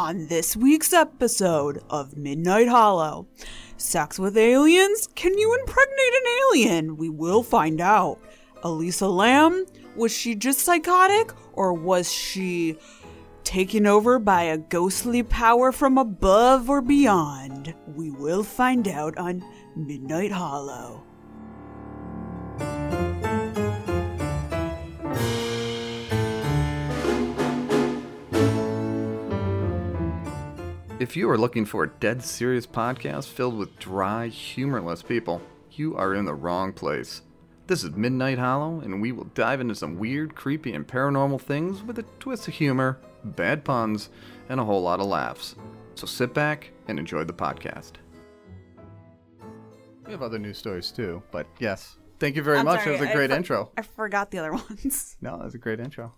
On this week's episode of Midnight Hollow, sex with aliens? Can you impregnate an alien? We will find out. Elisa Lam, was she just psychotic, or was she taken over by a ghostly power from above or beyond? We will find out on Midnight Hollow. If you are looking for a dead serious podcast filled with dry, humorless people, you are in the wrong place. This is Midnight Hollow, and we will dive into some weird, creepy, and paranormal things with a twist of humor, bad puns, and a whole lot of laughs. So sit back and enjoy the podcast. We have other news stories too, but yes. Thank you very much. Sorry, It was a great intro. I forgot the other ones. No, that was a great intro.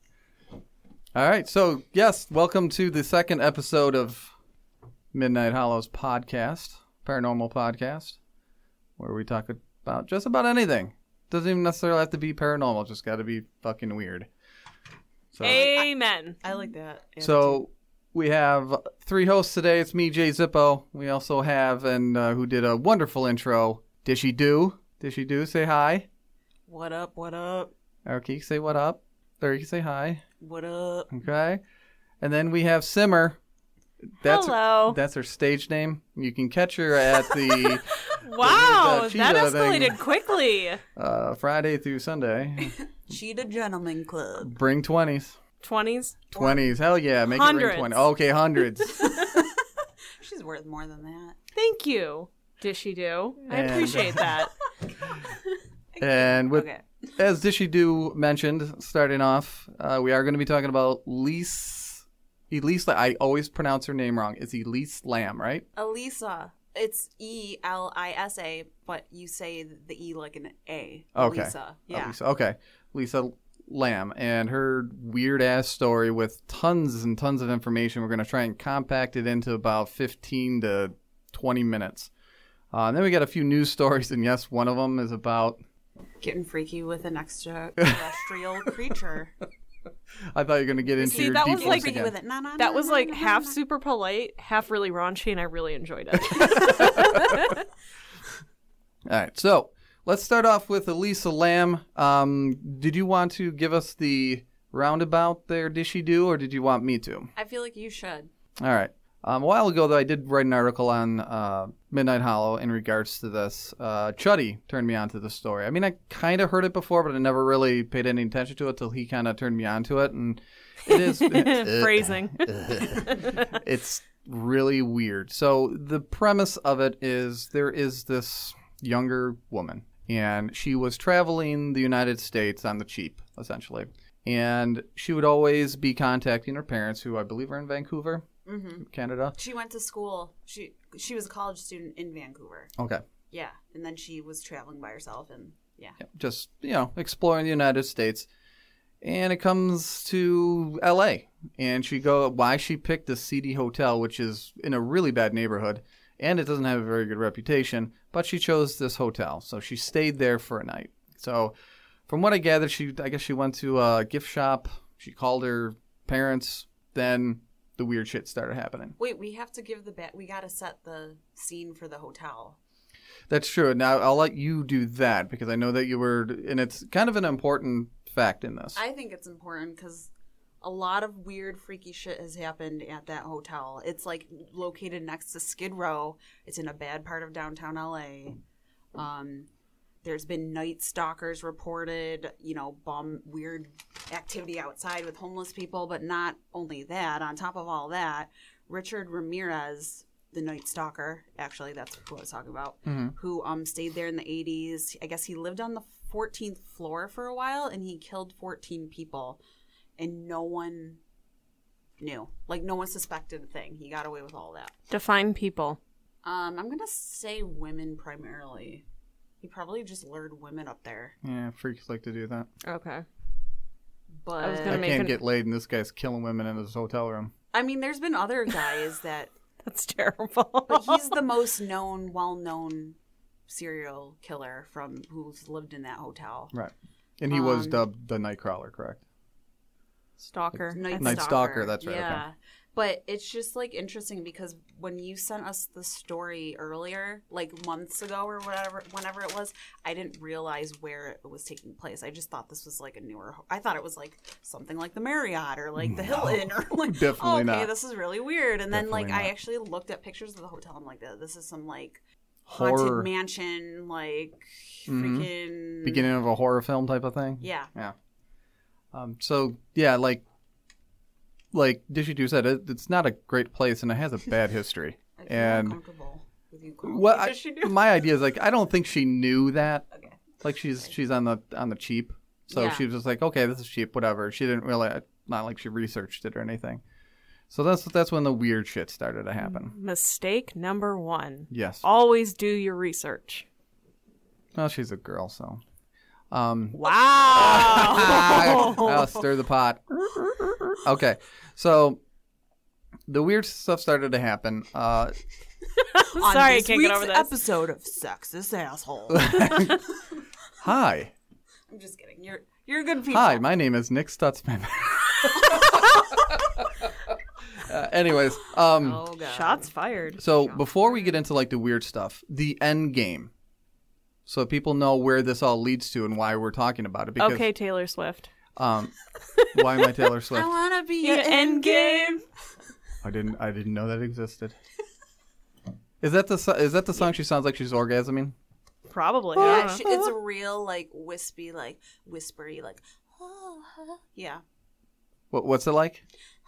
All right, so yes, welcome to the second episode of Midnight Hollow's podcast, paranormal podcast, where we talk about just about anything. Doesn't even necessarily have to be paranormal, just got to be fucking weird. So, Amen. I like that. so we have three hosts today. It's me, Jay Zippo. We also have, and who did a wonderful intro, Dishy Doo. Dishy Doo, say hi. What up, what up? Okay, say what up. Or you can say hi. What up? Okay. And then we have Simmer. Hello. That's her stage name. You can catch her at the Wow, the that Cheetah escalated thing. quickly. Friday through Sunday. Cheetah Gentleman Club. Bring 20s. 20s? 20s. Hell yeah. Make Hundreds. it ring 20. Okay, hundreds. She's worth more than that. Thank you, Dishy Doo. I And- appreciate that. And with, Okay. as Dishy Doo mentioned, starting off, we are going to be talking about Elise. I always pronounce her name wrong. It's Elise Lam, right? Elisa. It's E-L-I-S-A, but you say the E like an A. Okay. Elisa. Yeah. Elisa. Okay. Lisa Lam and her weird ass story with tons and tons of information. We're going to try and compact it into about 15 to 20 minutes. And then we got a few news stories, and yes, one of them is about. Getting freaky with an extraterrestrial creature. I thought you were going to get into See, your that deep was voice like- Freaky again. with it. Na, na, That na, was na, like na, half na. super polite, half really raunchy, and I really enjoyed it. All right, so let's start off with Elisa Lam. Did you want to give us the roundabout there, Dishy Doo, or did you want me to? I feel like you should. All right. A while ago, though, I did write an article on Midnight Hollow in regards to this. Chuddy turned me on to the story. I mean, I kind of heard it before, but I never really paid any attention to it till he kind of turned me on to it. And it is Phrasing. it's really weird. So the premise of it is there is this younger woman, and she was traveling the United States on the cheap, essentially. And she would always be contacting her parents, who I believe are in Vancouver. Mm-hmm. Canada. She went to school. She was a college student in Vancouver. Okay. Yeah, and then she was traveling by herself, and yeah. Just, exploring the United States. And it comes to L.A. And why she picked the seedy hotel, which is in a really bad neighborhood, and it doesn't have a very good reputation, but she chose this hotel. So she stayed there for a night. So from what I gathered, I guess she went to a gift shop. She called her parents. Then the weird shit started happening. Wait, we have to give we gotta set the scene for the hotel. That's true. Now, I'll let you do that because I know that you were, and it's kind of an important fact in this. I think it's important because a lot of weird, freaky shit has happened at that hotel. It's like located next to Skid Row. It's in a bad part of downtown LA. There's been night stalkers reported, weird activity outside with homeless people. But not only that, on top of all that, Richard Ramirez, the night stalker, actually, that's what I was talking about, who stayed there in the 80s. I guess he lived on the 14th floor for a while, and he killed 14 people. And no one knew. Like, no one suspected a thing. He got away with all that. Define people. I'm going to say women primarily. He probably just lured women up there. Yeah, freaks like to do that. Okay. But I was I gonna make can't get laid, and this guy's killing women in his hotel room. I mean, there's been other guys that... That's terrible. But he's the most well-known serial killer who's lived in that hotel. Right. And he was dubbed the Nightcrawler, correct? Stalker. Night Stalker, that's right, Yeah. But it's just like interesting because when you sent us the story earlier, like months ago or whenever it was, I didn't realize where it was taking place. I just thought this was like a newer. I thought it was like something like the Marriott or like the Hilton or like Definitely okay, not. this is really weird. And then Definitely like I not. actually looked at pictures of the hotel. I'm like, this is some like Horror. haunted mansion, like freaking Beginning of a horror film type of thing. Yeah. Yeah. So yeah, like Dishy 2 said, it's not a great place and it has a bad history. I feel And uncomfortable with you calling what me Dishy my idea is like I don't think she knew that. Okay. Like she's on the cheap, so Yeah. she was just like, okay, this is cheap, whatever. She didn't really, not like she researched it or anything. So that's when the weird shit started to happen. Mistake number 1. Yes. Always do your research. Well, she's a girl, so. Wow. I'll stir the pot. Okay, so the weird stuff started to happen. I'm On sorry, I this can't week's get over this. episode of Sexist Asshole. Hi. I'm just kidding. You're good people. Hi, my name is Nick Stutzman. Anyways, Oh god. Shots fired. so before we get into like the weird stuff, the end game, so people know where this all leads to and why we're talking about it. Because, Okay, Taylor Swift. why am I Taylor Swift? I wanna be Your an end game. I didn't know that existed. Is that the song she sounds like she's orgasming? Probably. I Yeah, don't know. it's a real like whispery, like yeah. What's it like?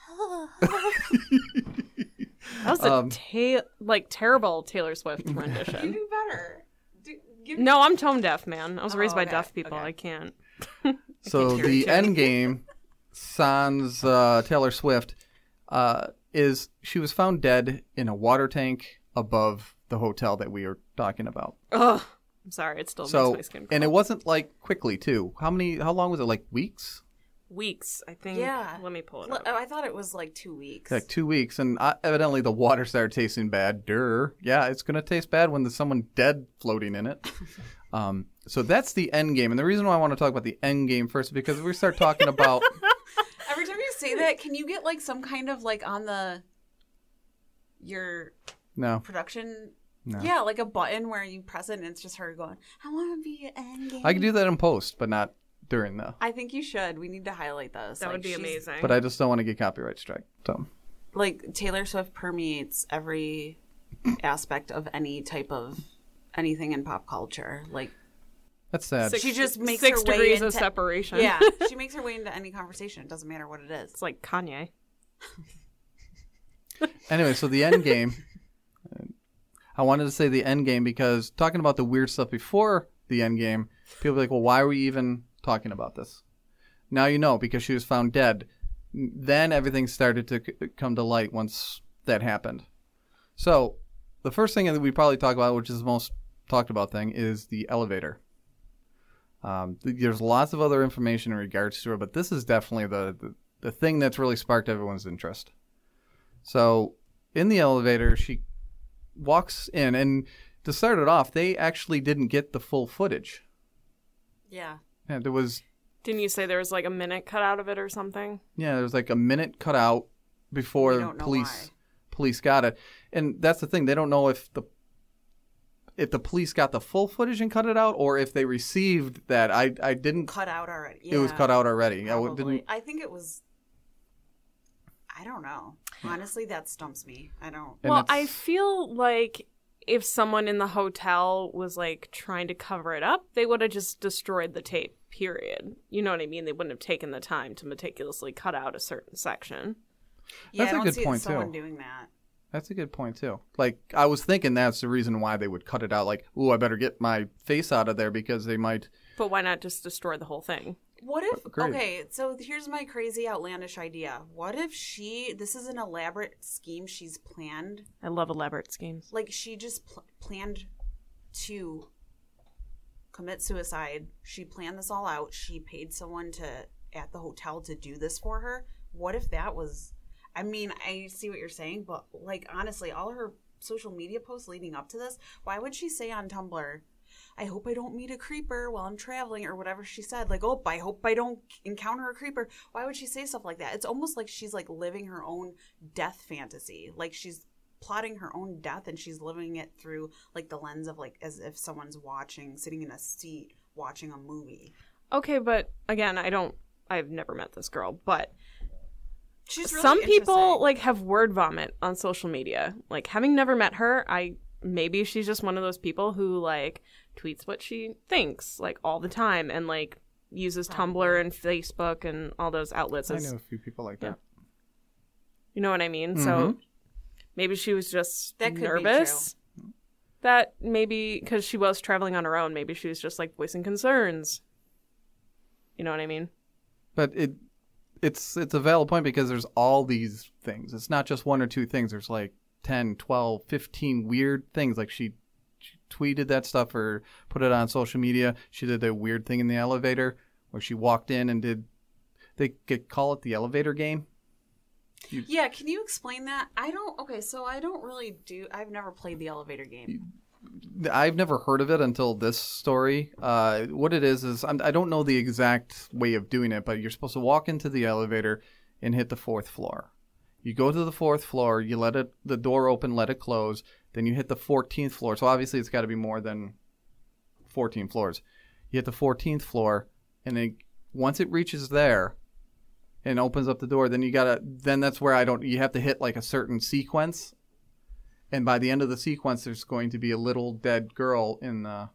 That was a terrible Taylor Swift You rendition. do better. No, I'm tone deaf, man. I was raised by okay, deaf people. okay. I can't. So hear the it, end game, sans Taylor Swift, is she was found dead in a water tank above the hotel that we are talking about. Ugh. I'm sorry. It still So, makes my skin crawl. and it wasn't like quickly too. How long was it? Like weeks? Weeks, I think. Yeah. Let me pull it Well, up. I thought it was like 2 weeks. Like 2 weeks, and evidently the water started tasting bad. Yeah, it's gonna taste bad when there's someone dead floating in it. So that's the end game, and the reason why I want to talk about the end game first is because if we start talking about Every time you say that, can you get like some kind of like on your no, production? No. Yeah, like a button where you press it and it's just her going, I want to be an end game. I can do that in post, but not during the. I think you should. We need to highlight this. That Like, would be she's- amazing. But I just don't want to get copyright strike. So Like Taylor Swift permeates every aspect of any type of anything in pop culture. Like that's sad. she just makes 6 her way degrees into of separation. Yeah, she makes her way into any conversation. It doesn't matter what it is. It's like Kanye. Anyway, so the end game. I wanted to say the end game because talking about the weird stuff before the end game, people are like, well, why are we even talking about this? Now you know, because she was found dead. Then everything started to come to light once that happened. So the first thing that we probably talk about, which is the most talked about thing, is the elevator. There's lots of other information in regards to it, but this is definitely the thing that's really sparked everyone's interest. So in the elevator, she walks in, and to start it off, they actually didn't get the full footage. Yeah. Yeah, there was Didn't you say there was like a minute cut out of it or something? there was like a minute cut out We before don't know police got it, and that's the thing. They don't know if the police got the full footage and cut it out, or if they received that. I didn't. Cut out already. It was cut out already. Probably. I think it was. I don't know. Honestly, that stumps me. I don't. And Well, it's- I feel like if someone in the hotel was like trying to cover it up, they would have just destroyed the tape, period. You know what I mean? They wouldn't have taken the time to meticulously cut out a certain section. Yeah, That's I a don't good see point, someone too. doing that. That's a good point too. Like I was thinking that's the reason why they would cut it out. Like, ooh, I better get my face out of there because they might. But why not just destroy the whole thing? What if, Agreed. okay, so here's my crazy outlandish idea. What if this is an elaborate scheme she's planned? I love elaborate schemes. Like she just planned to commit suicide. She planned this all out. She paid someone at the hotel to do this for her. What if that was, I mean, I see what you're saying, but like honestly, all her social media posts leading up to this, why would she say on Tumblr, I hope I don't meet a creeper while I'm traveling, or whatever she said. Like, oh, I hope I don't encounter a creeper. Why would she say stuff like that? It's almost like she's like living her own death fantasy. Like she's plotting her own death, and she's living it through like the lens of like as if someone's sitting in a seat watching a movie. Okay, but again, I've never met this girl, but She's really some people interesting. like have word vomit on social media. Like, having never met her, maybe she's just one of those people who like tweets what she thinks like all the time, and like uses Tumblr and Facebook and all those outlets I as, know a few people like that. you know what I mean? Mm-hmm. So maybe she was just That could be nervous. That maybe because she was traveling on her own, maybe she was just like voicing concerns. You know what I mean? But it's a valid point because there's all these things. It's not just one or two things. There's like 10, 12, 15 weird things. Like she tweeted that stuff or put it on social media. She did a weird thing in the elevator where she walked in and call it the elevator game. Yeah, can you explain that? I've never played the elevator game. I've never heard of it until this story. What it is I don't know the exact way of doing it, but you're supposed to walk into the elevator and hit the 4th floor. You go to the 4th floor, you let the door open, let it close, then you hit the 14th floor. So obviously it's got to be more than 14 floors. You hit the 14th floor, and then once it reaches there and opens up the door, then that's where you have to hit like a certain sequence. And by the end of the sequence, there's going to be a little dead girl in the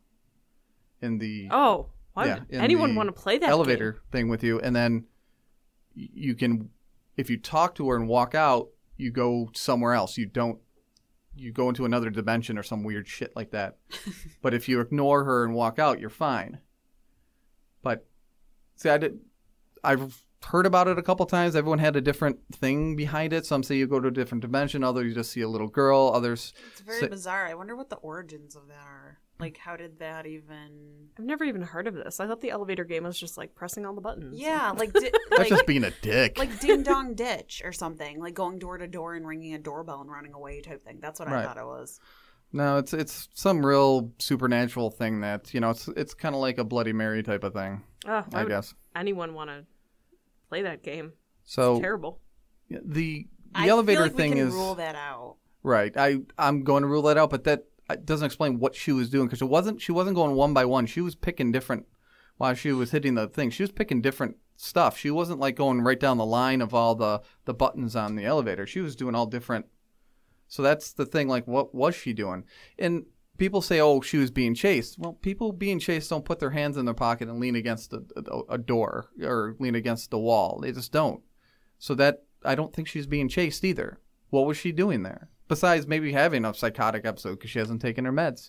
Oh, why would anyone want to play that elevator game? thing with you? And then you can, if you talk to her and walk out, you go somewhere else. You go into another dimension or some weird shit like that. But if you ignore her and walk out, you're fine. But see, I've heard about it a couple times. Everyone had a different thing behind it. Some say you go to a different dimension. Others you just see a little girl. Others It's very bizarre. I wonder what the origins of that are. Like, how did that even... I've never even heard of this. I thought the elevator game was just like pressing all the buttons. Yeah, like... that's just being a dick. Like Ding Dong Ditch or something. Like going door to door and ringing a doorbell and running away type thing. That's what I thought it was. No, it's some real supernatural thing that, it's kind of like a Bloody Mary type of thing, Oh, I guess. Anyone want to play that game? So It's terrible. The I elevator feel like thing we can is rule that out. right. I'm going to rule that out, but that doesn't explain what she was doing because she wasn't going one by one. She was picking different while she was hitting the thing. She was picking different stuff. She wasn't like going right down the line of all the buttons on the elevator. She was doing all different. So that's the thing. Like, what was she doing? And people say, oh, she was being chased. Well, people being chased don't put their hands in their pocket and lean against a door or lean against the wall. They just don't. So that I don't think she's being chased either. What was she doing there? Besides maybe having a psychotic episode because she hasn't taken her meds.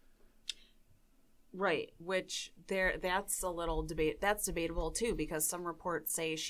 Right, which that's a little debate. That's debatable too because some reports say she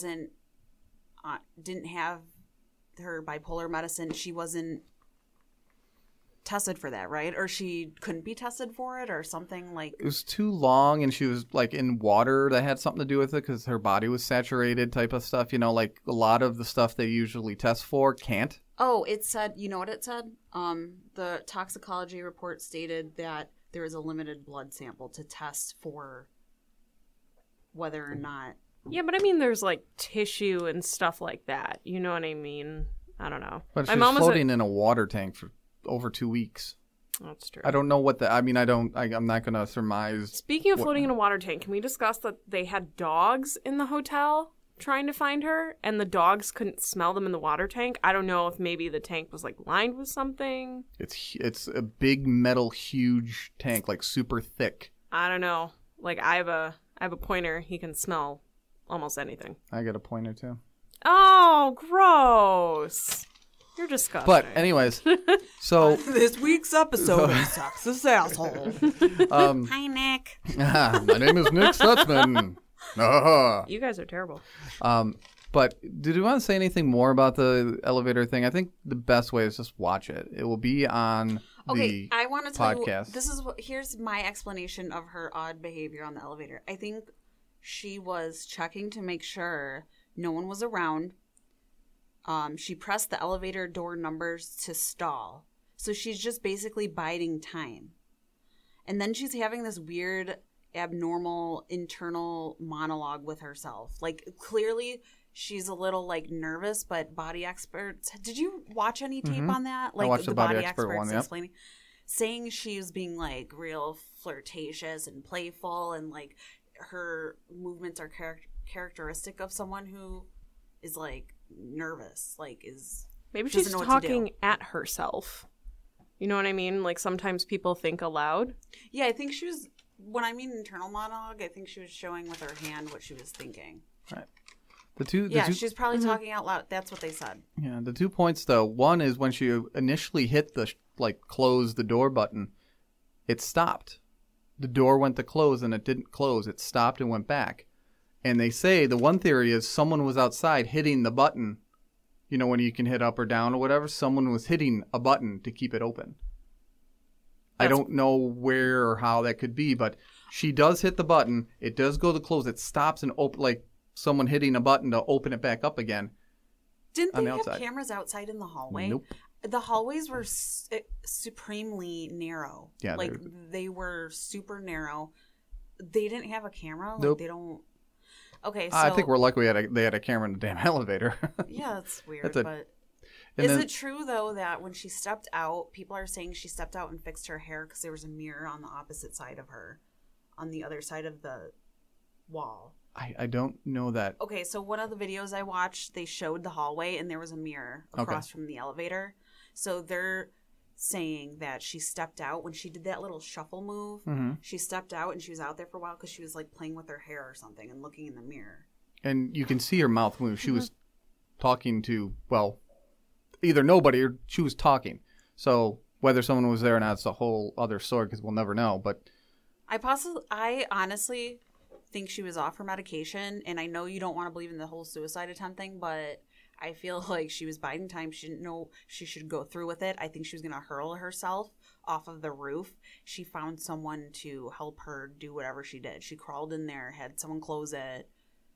didn't have her bipolar medicine. She wasn't tested for that, right? Or she couldn't be tested for it or something like... It was too long and she was like in water that had something to do with it because her body was saturated type of stuff. Like a lot of the stuff they usually test for can't. Oh, it said, you know what it said? The toxicology report stated that there is a limited blood sample to test for whether or not... Yeah, but I mean, there's like tissue and stuff like that. You know what I mean? I don't know. But she's floating in a water tank for over 2 weeks. That's true. I don't know what I'm not going to surmise. Speaking of floating in a water tank, can we discuss that they had dogs in the hotel trying to find her and the dogs couldn't smell them in the water tank? I don't know if maybe the tank was like lined with something. It's a big metal huge tank, like super thick. I don't know. Like I have a pointer, he can smell almost anything. I got a pointer too. Oh, gross. You're disgusting. But anyways, so this week's episode of Sexist Asshole. Hi, Nick. My name is Nick Sutzman. You guys are terrible. But did you want to say anything more about the elevator thing? I think the best way is just watch it. It will be on the I want to tell podcast. Here's my explanation of her odd behavior on the elevator. I think she was checking to make sure no one was around. She pressed the elevator door numbers to stall. So she's just basically biding time. And then she's having this weird, abnormal internal monologue with herself. Like, clearly she's a little, like, nervous, but body experts... Did you watch any tape on that? Like, watched the body expert one, yep. explaining... Saying she was being, like, real flirtatious and playful, and, like, her movements are characteristic of someone who is, like, nervous. Like, is... Maybe she's talking at herself. You know what I mean? Like, sometimes people think aloud. Yeah, I think she was... When I mean internal monologue, I think she was showing with her hand what she was thinking. Right. She's probably talking out loud. That's what they said. Yeah, the 2 points, though. One is when she initially hit the, close the door button, it stopped. The door went to close, and it didn't close. It stopped and went back. And they say the one theory is someone was outside hitting the button. You know, when you can hit up or down or whatever, someone was hitting a button to keep it open. I don't know where or how that could be, but she does hit the button. It does go to close. It stops and open, like someone hitting a button to open it back up again. Didn't they have cameras outside in the hallway? Nope. The hallways were supremely narrow. Yeah, like they were super narrow. They didn't have a camera. Like, nope. They don't. Okay, so I think we're lucky they had a camera in the damn elevator. Yeah, that's weird. But is it true though that when she stepped out, people are saying she stepped out and fixed her hair because there was a mirror on the opposite side of her, on the other side of the wall? I don't know that. Okay, so one of the videos I watched, they showed the hallway and there was a mirror across from the elevator. So they're saying that she stepped out when she did that little shuffle move. Mm-hmm. She stepped out and she was out there for a while because she was like playing with her hair or something and looking in the mirror. And you can see her mouth move. She was talking to, well, either nobody or she was talking. So whether someone was there or not, it's a whole other story because we'll never know. But I honestly think she was off her medication, and I know you don't want to believe in the whole suicide attempt thing, but I feel like she was biding time. She didn't know she should go through with it. I think she was going to hurl herself off of the roof. She found someone to help her do whatever she did. She crawled in there, had someone close it.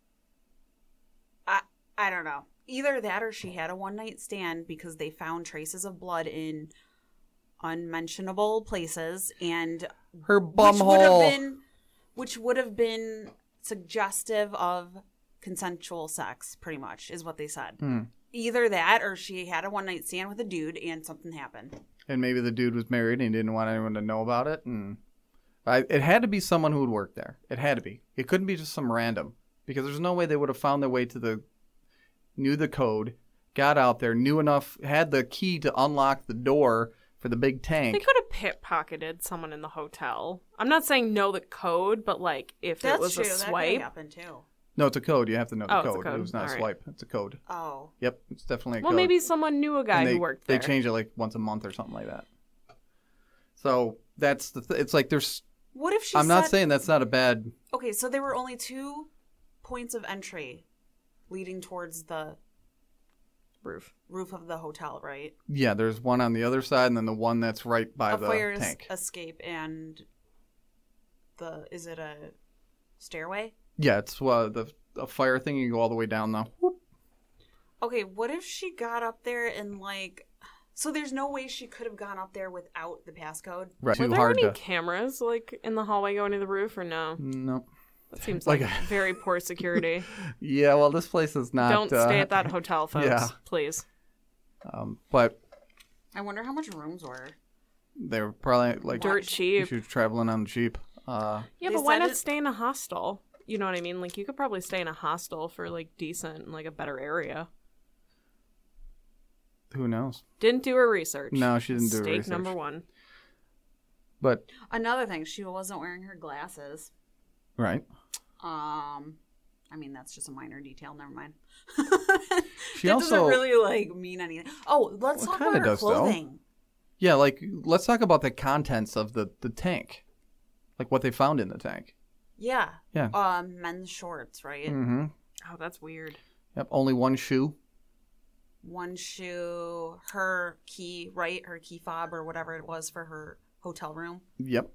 I don't know. Either that or she had a one-night stand because they found traces of blood in unmentionable places, and her bumhole, which would have been suggestive of consensual sex, pretty much, is what they said. Either that or she had a one-night stand with a dude and something happened. And maybe the dude was married and he didn't want anyone to know about it. And it had to be someone who would work there. It had to be. It couldn't be just some random, because there's no way they would have found their way to knew the code, got out there, knew enough, had the key to unlock the door for the big tank. They could have pickpocketed someone in the hotel. I'm not saying know the code, but like if it was a swipe. That happened too. No, it's a code. You have to know the code. It's a code. It was not a swipe. It's a code. Oh. Yep, it's definitely a code. Well, maybe someone knew a guy who worked there. They change it like once a month or something like that. So that's it's like there's. What if she? I'm not saying that's not a bad. Okay, so there were only 2 points of entry leading towards the roof of the hotel, right? Yeah, there's one on the other side, and then the one that's right by the fire tank. Escape and is it a stairway? Yeah, it's a fire thing. You go all the way down though. Whoop. Okay, what if she got up there and like? So there's no way she could have gone up there without the passcode. Right. Were there any cameras like in the hallway going to the roof or no? No. That seems like very poor security. Yeah, well, this place is not. Don't stay at that hotel, folks. Yeah. Please. But I wonder how much rooms were. They were probably like dirt cheap. She was traveling on cheap. Yeah, but why not stay in a hostel? You know what I mean? Like you could probably stay in a hostel for like decent, like a better area. Who knows? Didn't do her research. No, she didn't do her research. Mistake number 1. But another thing, she wasn't wearing her glasses. Right. I mean, that's just a minor detail. Never mind. She that also doesn't really like mean anything. Oh, let's talk about her clothing. Though. Yeah, like let's talk about the contents of the tank, like what they found in the tank. Yeah. Yeah. Men's shorts, right? Mm-hmm. Oh, that's weird. Yep. Only one shoe. One shoe. Her key, right? Her key fob or whatever it was for her hotel room. Yep.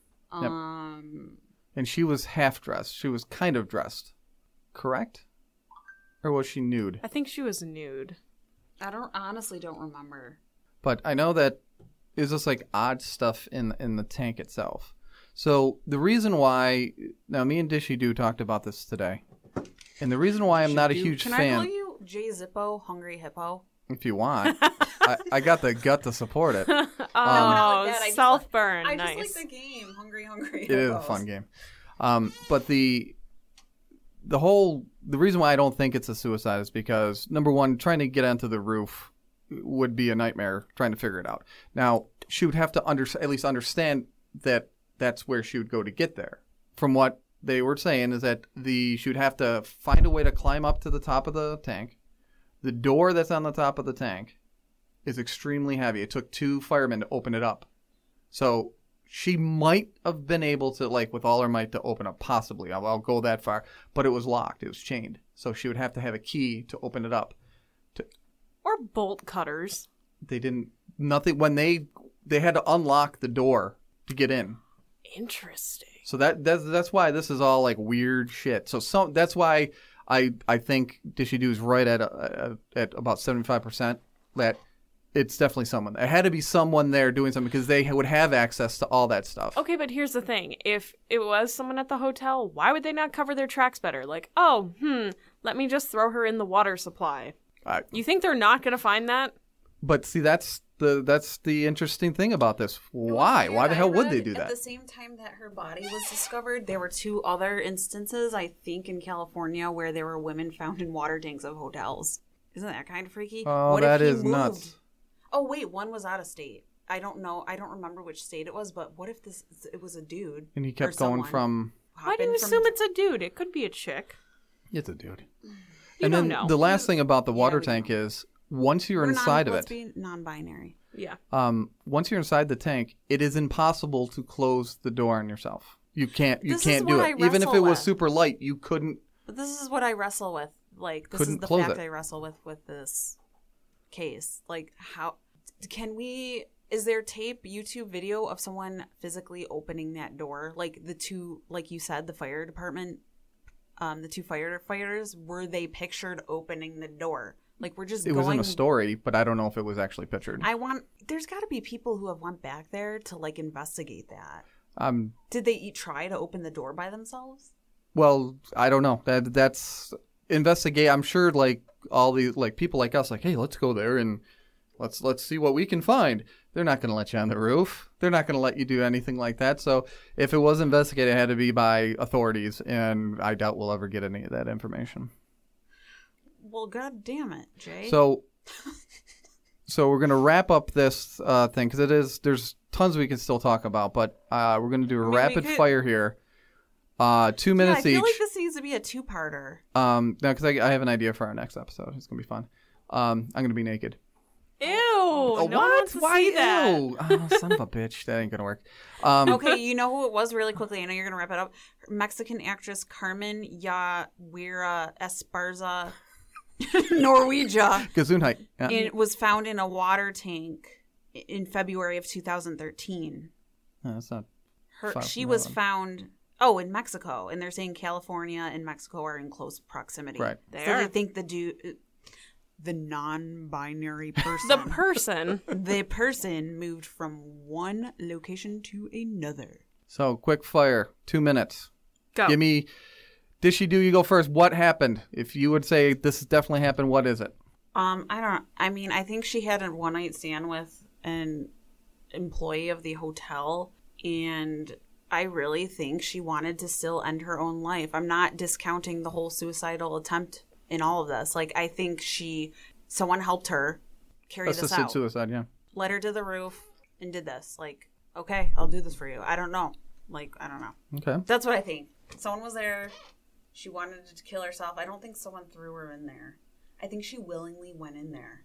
And she was half dressed. She was kind of dressed, correct? Or was she nude? I think she was nude. I honestly don't remember. But I know that is just like odd stuff in the tank itself. So the reason why, now me and Dishy Doo talked about this today, and the reason why I'm not a huge Can fan, I call you J Zippo, Hungry Hippo? if you want, I got the gut to support it. Oh, not like that. I just self-burn. I Nice. just like the game, Hungry Hungry. It is a fun game. But the reason why I don't think it's a suicide is because, number one, trying to get onto the roof would be a nightmare trying to figure it out. Now, she would have to at least understand that that's where she would go to get there. From what they were saying is that she would have to find a way to climb up to the top of the tank. The door that's on the top of the tank is extremely heavy. It took 2 firemen to open it up. So she might have been able to, like, with all her might, to open up, possibly. I'll go that far. But it was locked. It was chained. So she would have to have a key to open it up. Or bolt cutters. They didn't, nothing, when they had to unlock the door to get in. Interesting. So that's why this is all, like, weird shit. So that's why I think Dishy Doo is right at about 75% that it's definitely someone. It had to be someone there doing something because they would have access to all that stuff. Okay, but here's the thing. If it was someone at the hotel, why would they not cover their tracks better? Like, let me just throw her in the water supply. You think they're not going to find that? But see, that's the interesting thing about this. Why? Why the hell would they do that? At the same time that her body was discovered, there were 2 other instances, I think, in California where there were women found in water tanks of hotels. Isn't that kind of freaky? Oh, what that if he is moved? nuts. Oh, wait, one was out of state. I don't know. I don't remember which state it was, but what if it was a dude? And he kept going from... Why do you assume it's a dude? It could be a chick. It's a dude. You and don't then know. the last thing about the water we tank don't. is once you're inside of Let's it, be non-binary. Yeah. once you're inside the tank, it is impossible to close the door on yourself. You can't This is do what I it. Even if wrestle it was with. super light, you couldn't. But this is what I wrestle with. Like, this is Couldn't the close fact it. I wrestle with this case. Like, how can we? Is there tape, YouTube video of someone physically opening that door? Like the 2, like you said, the fire department, the 2 firefighters, were they pictured opening the door? Like, we're just It going. was in a story, but I don't know if it was actually pictured. There's got to be people who have went back there to like investigate that. Um, Did they try to open the door by themselves? well, I don't know. That's investigate. I'm sure, like all the like people like us, like, hey, let's go there and let's see what we can find. They're not going to let you on the roof. They're not going to let you do anything like that. So if it was investigated, it had to be by authorities, and I doubt we'll ever get any of that information. Well, god damn it, Jay. So we're going to wrap up this thing because there's tons we can still talk about, but we're going to do a rapid fire here. 2 minutes I feel each. like this needs to be a 2-parter. No, because I have an idea for our next episode. It's going to be fun. I'm going to be naked. Ew! No one wants to see that. Ew? Oh, son of a bitch. That ain't going to work. Okay, you know who it was really quickly? I know you're going to wrap it up. Mexican actress Carmen Yahuira Esparza Norwegia. Gesundheit. Yeah. It was found in a water tank in February of 2013. No, that's not. far She from was that one. found in Mexico, and they're saying California and Mexico are in close proximity. Right. So There. they think the non-binary person, The person. moved from one location to another. So, quick fire. 2 minutes. Go. Give me. Dishy Doo, you go first. What happened? If you would say this has definitely happened, what is it? I think she had a one-night stand with an employee of the hotel, and I really think she wanted to still end her own life. I'm not discounting the whole suicidal attempt in all of this. Like, I think someone helped her carry this Assisted out. suicide, yeah. Led her to the roof and did this. Like, okay, I'll do this for you. I don't know. Like, I don't know. Okay. That's what I think. Someone was there. She wanted to kill herself. I don't think someone threw her in there. I think she willingly went in there.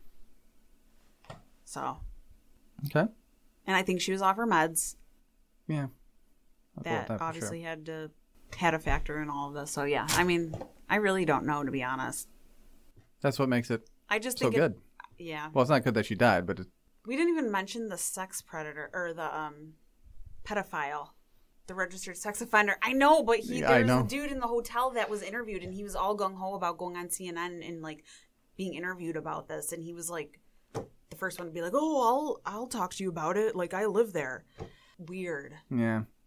So. Okay. And I think she was off her meds. Yeah. I'll go with That for obviously sure. had a factor in all of this. So, yeah. I mean, I really don't know, to be honest. That's what makes it I just so think good. Yeah. Well, it's not good that she died, but We didn't even mention the sex predator or the pedophile, the registered sex offender. I know, but there was a dude in the hotel that was interviewed, and he was all gung ho about going on CNN and like being interviewed about this, and he was like the first one to be like, "Oh, I'll talk to you about it. Like I live there." Weird. yeah.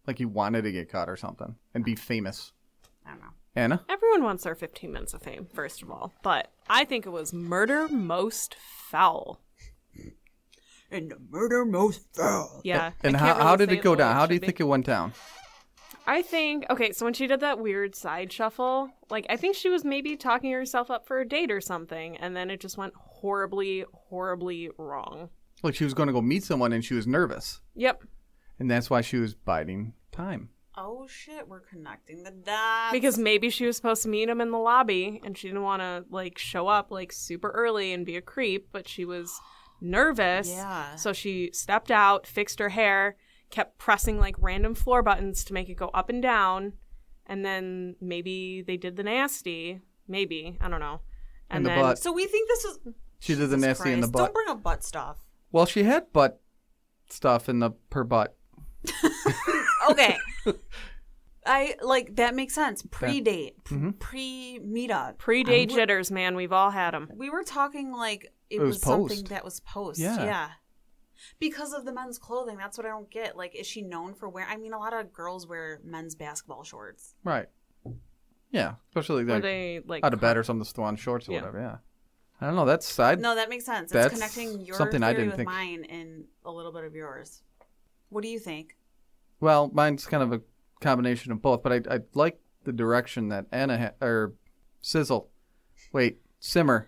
Like he wanted to get caught or something and be famous. I don't know. Anna? Everyone wants their 15 minutes of fame, first of all. But I think it was murder most foul. And the murder most foul. Yeah. And I can't how really did say it go the way down? How do you should be. think it went down? I think, okay, so when she did that weird side shuffle, like, I think she was maybe talking herself up for a date or something, and then it just went horribly, horribly wrong. Like she was going to go meet someone and she was nervous. Yep. And that's why she was biding time. Oh shit, we're connecting the dots. Because maybe she was supposed to meet him in the lobby, and she didn't want to, like, show up, like, super early and be a creep, but she was nervous. Yeah. So she stepped out, fixed her hair, kept pressing, like, random floor buttons to make it go up and down, and then maybe they did the nasty. Maybe. I don't know. In the then, butt. So we think this is. She did the Jesus nasty in the Christ, butt. Don't bring up butt stuff. Well, she had butt stuff in her butt. Okay. I like that makes sense. Pre-date, Mm-hmm. pre-meetup. Pre-date jitters, man. We've all had them. We were talking like it was was something post. that was post. Yeah. Yeah. Because of the men's clothing. That's what I don't get. Like, is she known for wearing? I mean, a lot of girls wear men's basketball shorts. Right. Yeah. Especially Were like they, like, out of bed or something, just throw on shorts or Yeah. whatever. Yeah. I don't know. That's side. No, that makes sense. That's It's connecting your something theory I didn't with think. mine and a little bit of yours. What do you think? Well, mine's kind of a combination of both, but I like the direction that Anna or Sizzle. Wait, Simmer.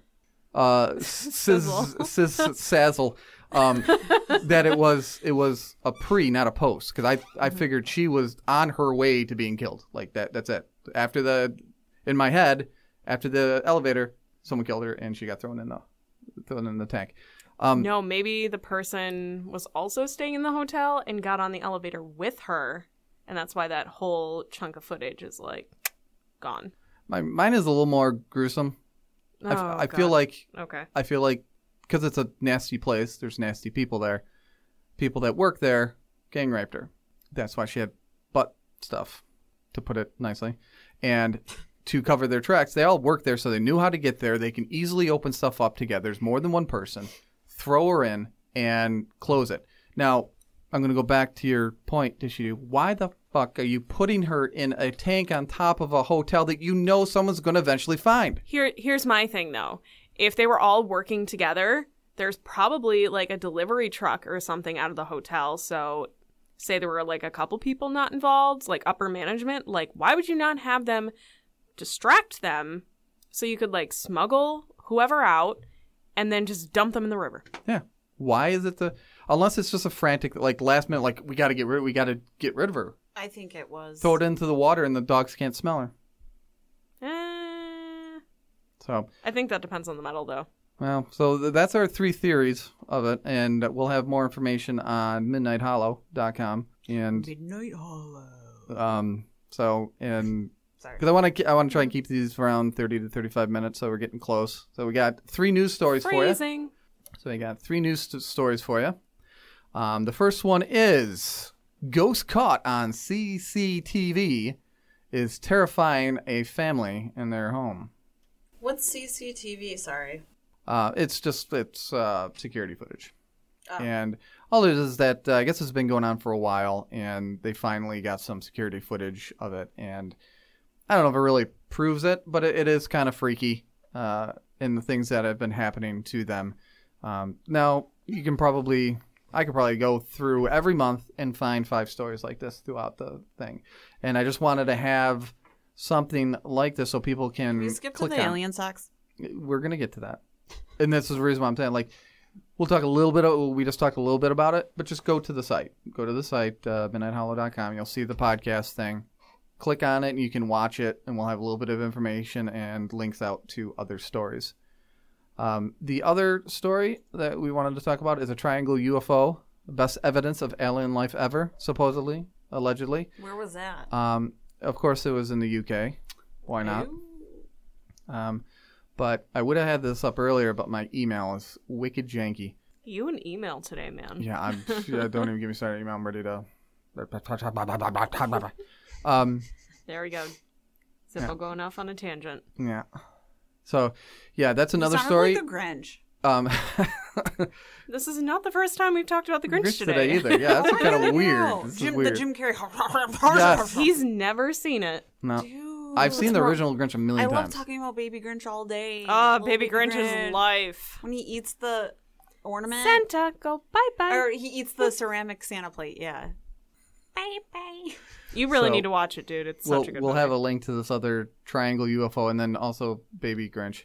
Sazzle. That it was a pre, not a post, because I figured she was on her way to being killed. Like that. That's it. In my head, after the elevator, someone killed her and she got thrown in the tank. No, maybe the person was also staying in the hotel and got on the elevator with her, and that's why that whole chunk of footage is, like, gone. Mine is a little more gruesome. I feel God. like Okay. because it's a nasty place, there's nasty people there. People that work there gang raped her. That's why she had butt stuff, to put it nicely. And to cover their tracks, they all work there, so they knew how to get there. They can easily open stuff up together. There's more than one person. Throw her in and close it. Now, I'm going to go back to your point, Tishu. Why the fuck are you putting her in a tank on top of a hotel that you know someone's going to eventually find? Here's my thing, though. If they were all working together, there's probably, like, a delivery truck or something out of the hotel. So say there were, like, a couple people not involved, like upper management. Like, why would you not have them distract them so you could, like, smuggle whoever out and then just dump them in the river? Yeah. Why is it unless it's just a frantic, like, last minute, like, we got to get rid of her. I think it was. Throw it into the water and the dogs can't smell her. So, I think that depends on the metal, though. well, so that's our 3 theories of it, and we'll have more information on midnighthollow.com. And Midnight Hollow. Sorry. because I want to try and keep these around 30 to 35 minutes, so we're getting close. So we got 3 news stories for you. Phrasing. So we got 3 news stories for you. The first one is ghost caught on CCTV is terrifying a family in their home. What's CCTV? Sorry. It's security footage. Oh. And all it is that I guess it's been going on for a while, and they finally got some security footage of it. And I don't know if it really proves it, but it is kind of freaky in the things that have been happening to them. Now, I could probably go through every month and find 5 stories like this throughout the thing. And I just wanted to have something like this so people can We skipped to click the on. alien sex. We're going to get to that. And this is the reason why I'm saying, like, we just talked a little bit about it, but just go to the site. Go to the site, midnighthollow.com. You'll see the podcast thing. Click on it and you can watch it, and we'll have a little bit of information and links out to other stories. The other story that we wanted to talk about is a triangle UFO, best evidence of alien life ever, supposedly, allegedly. Where was that? Of course, it was in the UK. Why not? But I would have had this up earlier, but my email is wicked janky. You an email today, man. Yeah, don't even get me started. Email. I'm ready to. There we go. Zippo going off on a tangent. Yeah. So, yeah, that's another You sounded story. like the Grinch. This is not the first time we've talked about the Grinch today. either. Yeah, that's kind of weird. No. This is The weird. Jim Carrey. Yes. He's never seen it. No. Dude, I've seen the original Grinch a I million love times. talking about Baby Grinch all day. Oh, Little Baby Grinch is life. When he eats the ornament. Santa, go bye-bye. Or he eats the ceramic Santa plate, yeah. Bye-bye. You really So, need to watch it, dude. It's such a good We'll movie. have a link to this other triangle UFO and then also Baby Grinch.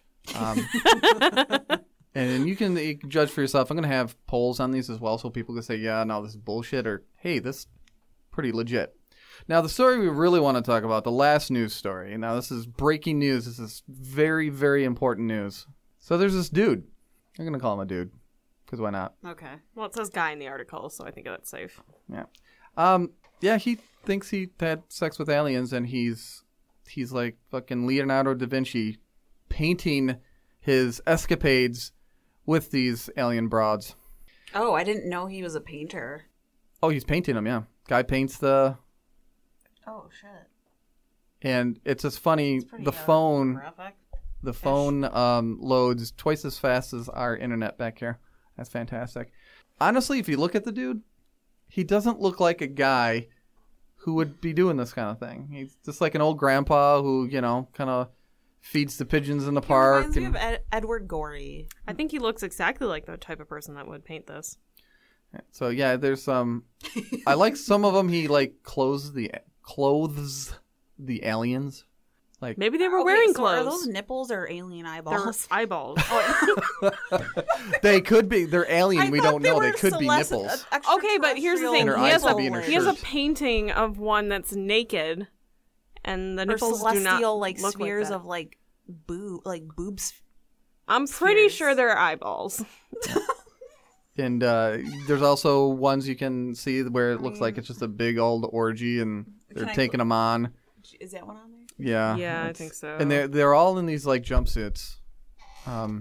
And you can judge for yourself. I'm going to have polls on these as well so people can say, yeah, no, this is bullshit, or hey, this is pretty legit. Now, the story we really want to talk about, the last news story. Now, this is breaking news. This is very, very important news. So there's this dude. I'm going to call him a dude because why not? Okay. Well, it says guy in the article, so I think that's safe. Yeah. Yeah, he thinks he had sex with aliens, and he's like fucking Leonardo da Vinci painting his escapades with these alien broads. Oh, I didn't know he was a painter. Oh, he's painting them, yeah. Guy paints the... Oh, shit. And it's just funny, Pretty, the phone graphic. loads twice as fast as our internet back here. That's fantastic. Honestly, if you look at the dude, he doesn't look like a guy who would be doing this kind of thing. He's just like an old grandpa who, you know, kind of feeds the pigeons in the He park. reminds me of Edward Gorey. I think he looks exactly like the type of person that would paint this. So yeah, there's some. I like some of them. He like clothes the aliens. Like Maybe they were Okay, wearing so are clothes. those nipples or alien They're eyeballs? eyeballs. they could be. They're alien. I we thought don't know. They were could be celest- nipples. Okay, but here's the thing. And her He has eyes could be in her he has a shirt. painting of one that's naked, and the Or nipples do not celestial like look spheres like that. of boobs. I'm pretty spheres. sure they're eyeballs. And there's also ones you can see where it looks like it's just a big old orgy, and they're Can I taking them on. Is that one on there? Yeah. Yeah, I it's- think so. And they're all in these like jumpsuits. Oh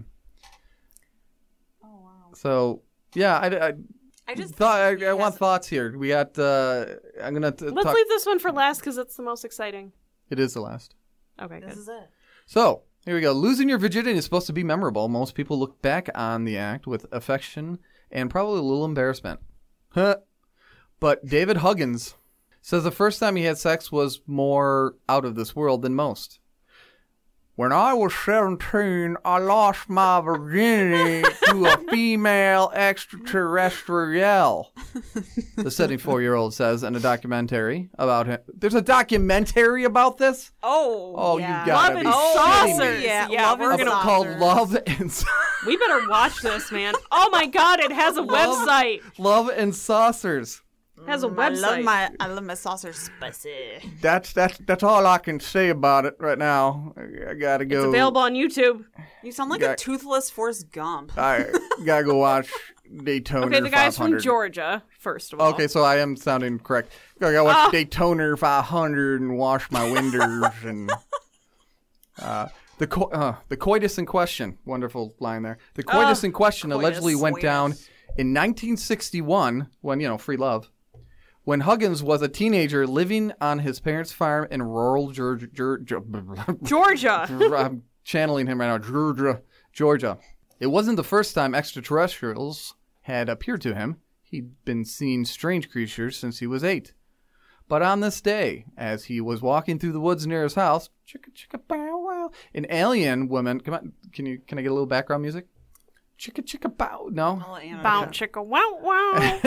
wow. So yeah, I just thought think he I want has- thoughts here. We got. I'm gonna Let's talk. leave this one for last because it's the most exciting. It is the last. Okay, This good. is it. So here we go. Losing your virginity is supposed to be memorable. Most people look back on the act with affection and probably a little embarrassment. Huh. But David Huggins says the first time he had sex was more out of this world than most. When I was 17, I lost my virginity to a female extraterrestrial. The 74-year-old says in a documentary about him. There's a documentary about this? Oh, you yeah. gotta Love be and kidding saucers. me. Yeah, Yeah, Love we're and gonna Called Saucers. Love and We better watch this, man. Oh my god, it has a website. Love and Saucers. It has a I website. love my saucer spicy. That's all I can say about it right now. I gotta go. It's available on YouTube. You sound like Yeah. a toothless Forrest Gump. I gotta go watch Daytona. Okay, the guy's from 500. Georgia, first of all. Okay, so I am sounding correct. I gotta watch Daytona 500 and wash my windows and the coitus in question. Wonderful line there. The coitus in question allegedly went down in 1961 when free love. When Huggins was a teenager living on his parents' farm in rural Georgia. I'm channeling him right now. Georgia. It wasn't the first time extraterrestrials had appeared to him. He'd been seeing strange creatures since he was 8. But on this day, as he was walking through the woods near his house, chicka chicka bow wow, an alien woman. Come on, can I get a little background music? Chicka chicka bow. No. Bounce chicka wow wow.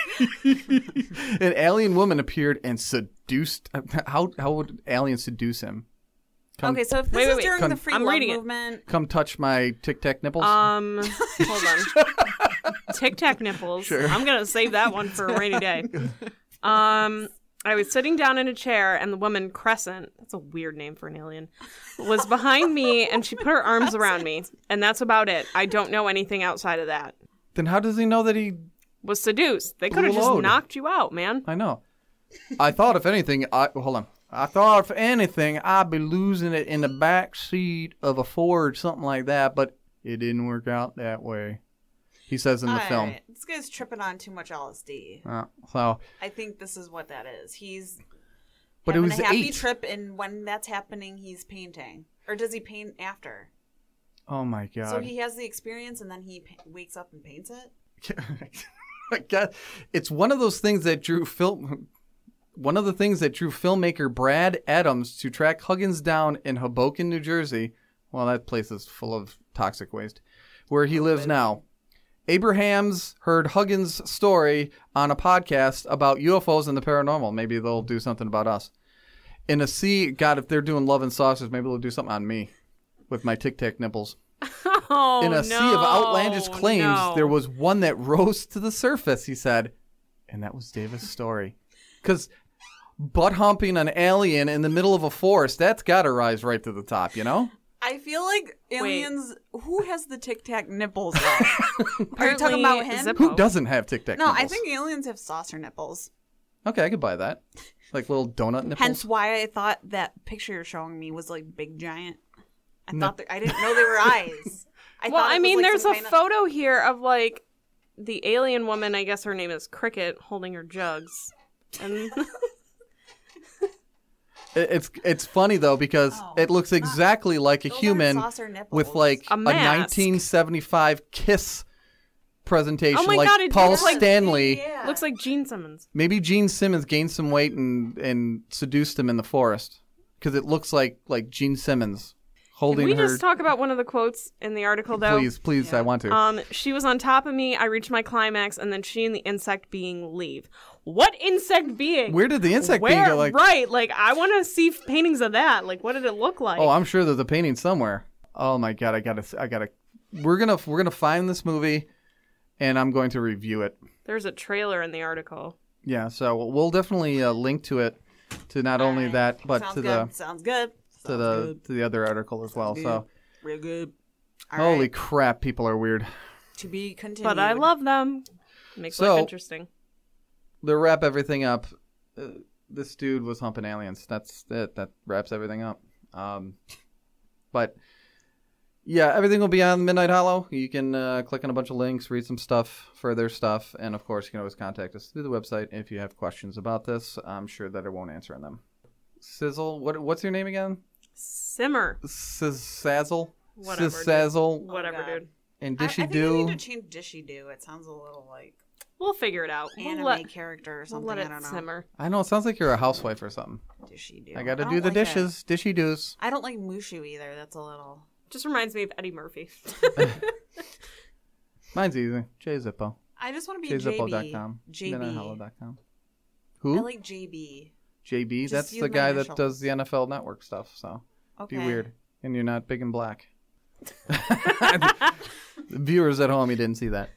An alien woman appeared and seduced. How would aliens seduce him? Okay, so if this Wait, is wait. during Come- the free I'm love reading it. movement, Come touch my tic tac nipples. Hold on. Tic Tac nipples. Sure. I'm gonna save that one for a rainy day. I was sitting down in a chair, and the woman Crescent, that's a weird name for an alien, was behind me, and she put her arms around me, and that's about it. I don't know anything outside of that. Then how does he know that he? Was seduced. They could have just Load. knocked you out, man. I know. I thought if anything, hold on. I thought if anything, I'd be losing it in the back seat of a Ford, something like that. But it didn't work out that way. He says in the film. Alright, this guy's tripping on too much LSD. So, I think this is what that is. He's but it having was a happy 8. trip, and when that's happening, he's painting. Or does he paint after? Oh my god. So he has the experience and then he wakes up and paints it? God, it's one of those things that drew filmmaker Brad Adams to track Huggins down in Hoboken, New Jersey. Well, that place is full of toxic waste, where he lives now. Abrahams heard Huggins' story on a podcast about UFOs and the paranormal. Maybe they'll do something about us. In a sea, God, if they're doing love and saucers, maybe they'll do something on me with my Tic Tac nipples. Oh, In a sea of outlandish claims, there was one that rose to the surface, he said. And that was Davis' story. Because butt humping an alien in the middle of a forest, that's got to rise right to the top, you know? I feel like aliens. Who has the Tic Tac nipples? Are you Apparently talking about him? Zippo. Who doesn't have Tic Tac No, nipples? I think aliens have saucer nipples. Okay, I could buy that. Like little donut nipples. Hence why I thought that picture you're showing me was like big giant. I didn't know they were eyes. There's a photo here of like the alien woman. I guess her name is Cricket, holding her jugs. And It's funny though because it looks exactly like a human with like a mask. 1975 Kiss presentation, Oh my like God, it Paul looks like- Stanley. looks like Gene Simmons. Maybe Gene Simmons gained some weight and seduced him in the forest because it looks like Gene Simmons holding Can we her. just talk about one of the quotes in the article, though? Please, I want to. She was on top of me. I reached my climax, and then she and the insect being leave. What insect being? Where did the insect being go? Like, Right, like I want to see paintings of that. Like, what did it look like? oh, I'm sure there's a painting somewhere. Oh my God, I gotta. We're gonna find this movie, and I'm going to review it. There's a trailer in the article. Yeah, so we'll definitely link to it, to not only that, but Sounds good. to the other article as well. So Real good. holy crap, people are weird. To be continued. But I love them. Makes So- life interesting. To wrap everything up, this dude was humping aliens. That's it. That wraps everything up. But yeah, everything will be on Midnight Hollow. You can click on a bunch of links, read some stuff, further stuff, and of course, you can always contact us through the website if you have questions about this. I'm sure that I won't answer on them. Sizzle, what's your name again? Simmer. Sazzle, Whatever, Sazzle, Whatever, God. dude. and I Dishy think they Doo. need to change Dishy Doo. It sounds a little like We'll figure it out. anime character or We'll something. let I it don't know. simmer. I know it sounds like you're a housewife or something. Dishy Doo. I got to don't do the like it. dishes, Dishy Doos. I don't like Mushu either. That's a little. Just reminds me of Eddie Murphy. Mine's easy. Jzippo. I just want to be Jzippo.com. JB. MidnightHollow.com. Who? I like JB. JB. Just That's use the my guy that initials. does the NFL Network stuff. So Okay. be weird, and you're not big and black. The viewers at home, you didn't see that.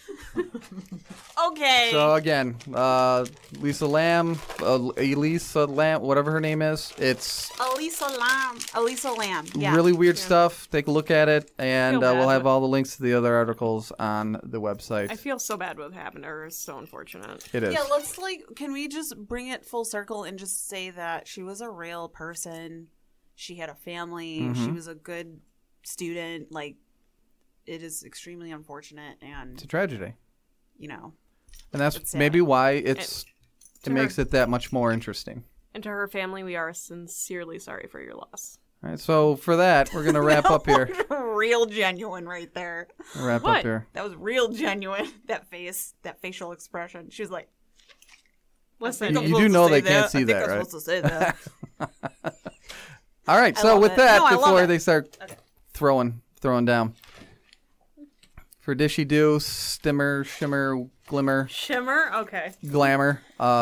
Okay. So again, Lisa Lamb, Elisa Lamb, whatever her name is. It's Elisa Lamb. Yeah. really weird stuff. Take a look at it, and Feel bad, we'll have but- all the links to the other articles on the website. I feel so bad what happened to her. It's so unfortunate. It is. Yeah, can we just bring it full circle and just say that she was a real person. She had a family. Mm-hmm. She was a good student. Like, it is extremely unfortunate, and It's a tragedy, you know, and that's It's sad. maybe why it to makes her- it that much more interesting. And to her family, we are sincerely sorry for your loss. All right, so for that, we're gonna wrap up here. real genuine right there. Wrap What? up here. That was real genuine. That face, that facial expression. She was like, Listen, I'm You supposed do to know say they can't that. see I think that, I'm right? supposed to say that. All right, so love with it. that, No, I love before it. they start throwing down, for Dishy Doo, Stimmer, Shimmer, Glimmer, Shimmer? Okay. Glamour,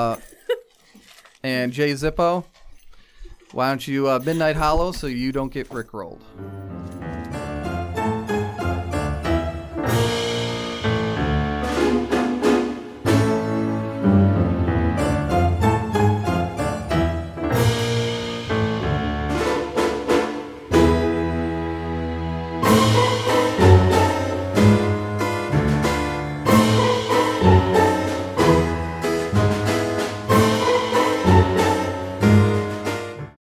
and Jay Zippo, why don't you Midnight Hollow so you don't get rickrolled?